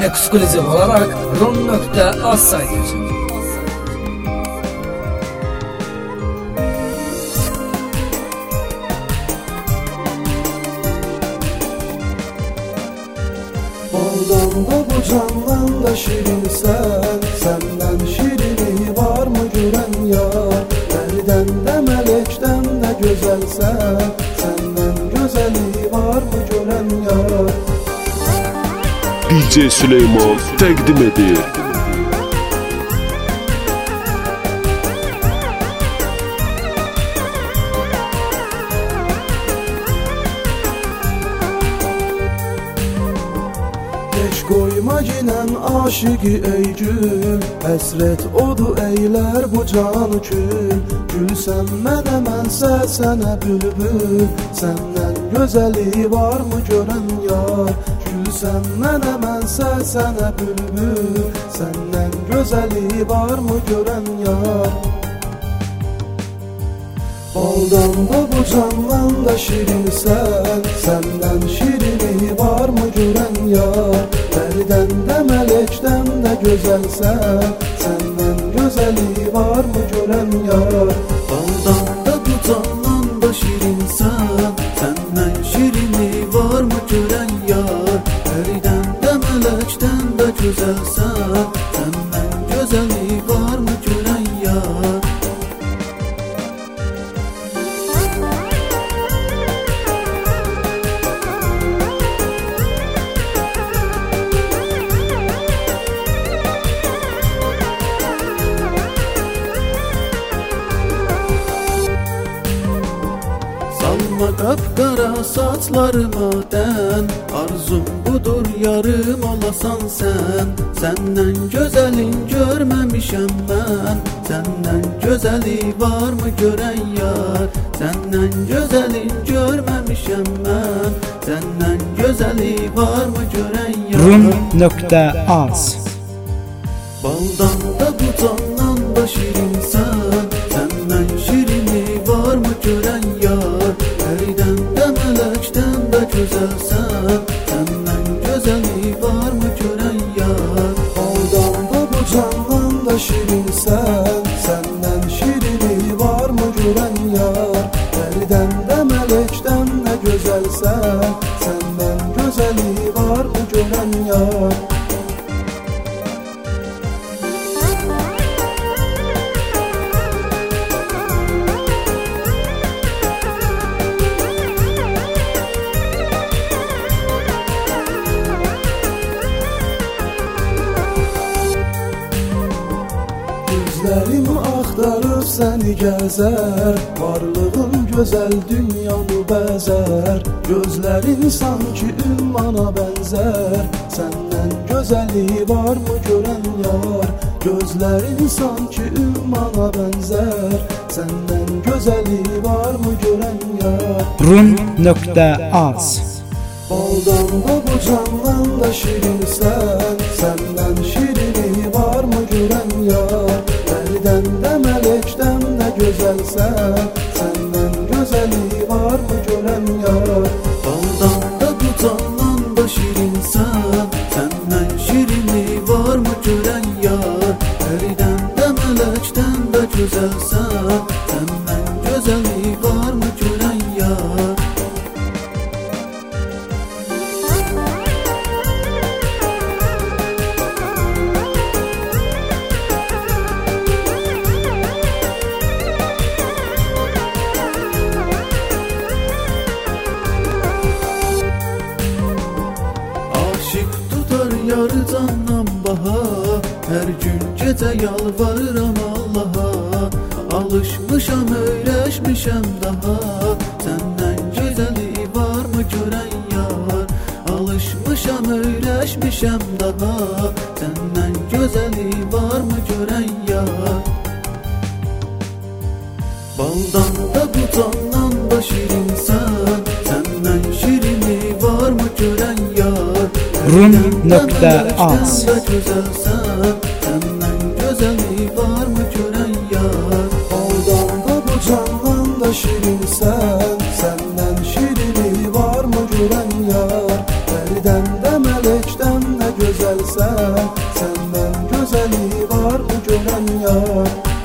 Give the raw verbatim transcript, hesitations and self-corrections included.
ekskluziv olarak rum nokta az saytı için. Baldan da bu candan da şirinsen, senden şirini var mı gören yar? Periden de melekten de güzelsen, senden güzeli var mı gören yar? D J Süleyman təqdim edir. Geç koyma yinen aşıqı ey gül, həsrət odu eylər bu canı kül. Gülsən mənə, mənsə sənə bülbül, səndən gözəli var mı görən yar? Gülsən mənə, mənsə sənə bülbül, səndən gözəli var mı görən yar? Baldan da bu candan da şirinsən, səndən şirini var mı görən yar? Periden de melekten de güzelsen, senden güzeli var mı gören yar? Baldan da bu candan da şirinsən, senden şirini var mı gören yar? Periden de melekten de güzelsen, senden güzeli var mı gören yar? Salma kapkara saçlarıma den, arzum budur yarım olasan sen. Senden güzelin görmemişem ben, senden güzeli var mı gören yar? Senden güzelin görmemişem ben, senden güzeli var mı gören yar? rum nokta az. Baldan da bu candan da şirinsen, senden şirini var mı gören yar? Periden de melekten de güzelsen, senden güzeli var mı gören yar? Baldan da bu candan da şirinsen, senden şirini var mı gören yar? Periden de melekten de güzelsen, senden güzeli var mı gören yar? Gözlerimi axtarıb səni gəzər, varlığın gözəl dünyanı bəzər. Gözlərin sanki ümmana bənzər, səndən gözəli var mı görən yar? Gözlərin sanki ümmana bənzər, səndən gözəli var mı görən yar? rum nokta az. Baldan da bu candan da şirinsən, səndən şirini var mı görən yar? Periden de melekten de güzelsen, senden güzeli var mı gören yar? Baldan da bu candan da şirinsən, senden şirini var mı gören yar? Periden de melekten de güzelsen, senden güzeli var mı gören yar? Yarı candan baha, her gün gece yalvarıram Allah'a. Alışmışam, öyrəşmişəm daha, senden güzeli var mı gören yar? Alışmışam, öyrəşmişəm daha, senden güzeli var mı gören yar? Baldan da bu candan da şirinsən, senden şirini var mı gören yar? rum nokta az. Senden güzeli var mı gören yar? Baldan da bu candan da şirinsən, senden şirini var mı gören yar? Periden de melekten de güzelsen, gözəlsən, səndən gözəli var mı görən yar?